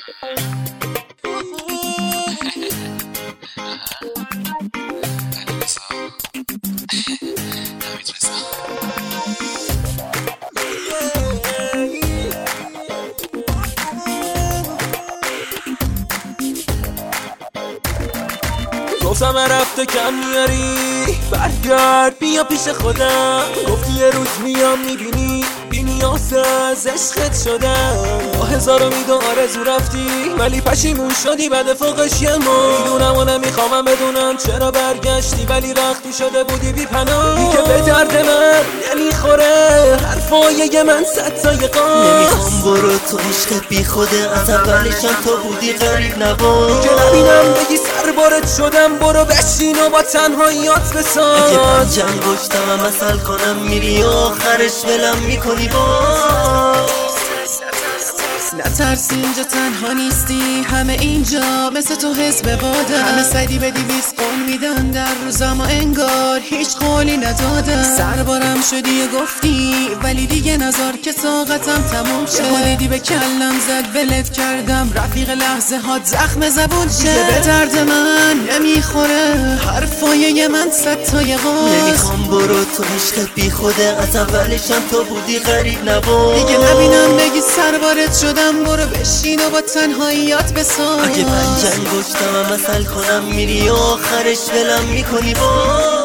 گفتم رفته کم میاری برگرد بیا پیش خودم. گفتی یه روز میام میبینی بی نیاز از عشقت شدم. با هزار امید و آرزو رفتی ولی پشیمون شدی بعد فوقش یه ما. میدونم و نمیخوامم بدونم چرا برگشتی ولی رختی شده بودی بی پناه. بی که به درد من نمیخوره حرفای من صد قاس. نمیخوام برو تو عشقت بی خوده از اولشم تو بودی غریب نباش. که نبینم بگی سربارت شدم برو بشین و با تنهاییات بساز. اگه من جنگشتم و مثل کنم میری آخرش ولم میکنی باز. نترس اینجا تنها نیستی، همه اینجا مثل تو حزب باده. همه سدی به 200 قول میدن در روزم و انگار هیچ قولی ندادن. سربارم شدی و گفتی ولی دیگه نزار که طاقتم تموم شه. دیدی به کلم زد ولت کردم رفیق لحظه ها زخم زبون شه. دیگه به درد من نمیخوره حرفای من صد قاس. نمیخوام برو تو عشقت بی خوده از اولشم تو بودی غریب نباش. دیگه نبینم بگی سربارت شدم برو بشین و با تنهاییات بساز. اگه من جنگشتم و مثل کنم میری آخرش ولم میکنی باز.